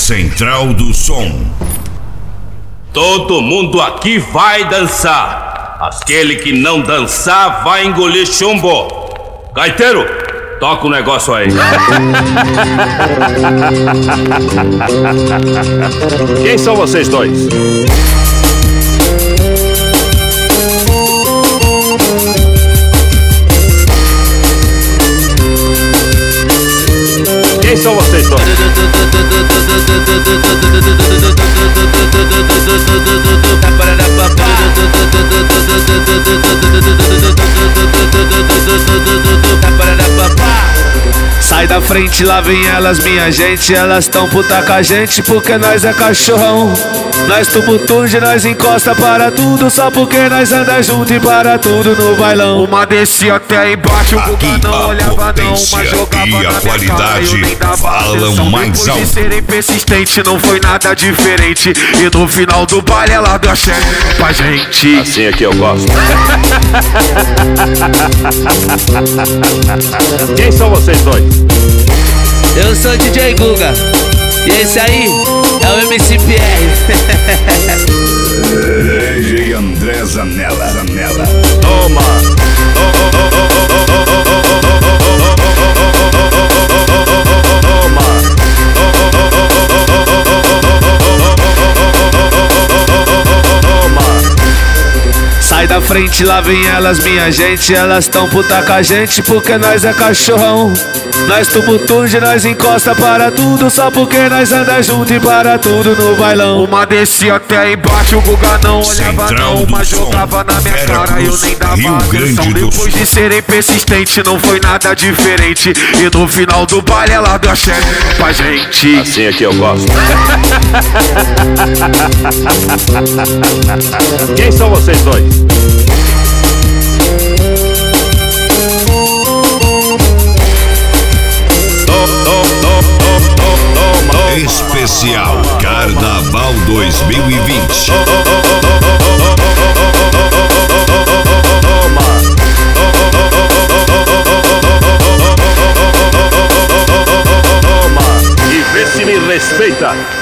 Central do Som. Todo mundo aqui vai dançar. Aquele que não dançar vai engolir chumbo. Gaiteiro, toca o negócio aí. Quem são vocês dois? Quem são vocês dois? Sai da frente, lá vem elas, minha gente. Elas tão puta com a gente porque nós é cachorrão. Nós tumultude, nós encosta para tudo. Só porque nós anda junto e para tudo no bailão. Uma descia até embaixo, o Guga não olhava não. Uma jogava e a na qualidade minha cara, falam mais alto. De serem persistente, não foi nada diferente. E no final do baile ela deu a cheque pra gente. Assim é que eu gosto. Quem são vocês dois? Eu sou o DJ Guga. E esse aí é o MC Pierre. DJ André Zanella. Toma. Sai da frente, lá vem elas, minha gente. Elas tão puta com a gente porque nós é cachorrão. Nós tumultude, nós encosta para tudo. Só porque nós anda junto e para tudo no bailão. Uma descia até embaixo, o Guga não olhava não. Uma jogava na minha cara, eu nem dava atenção. Depois de serem persistente, não foi nada diferente. E no final do baile ela deu a cheque pra gente. Assim é que eu gosto. Quem são vocês dois? Especial Carnaval 2020. E vê se me respeita.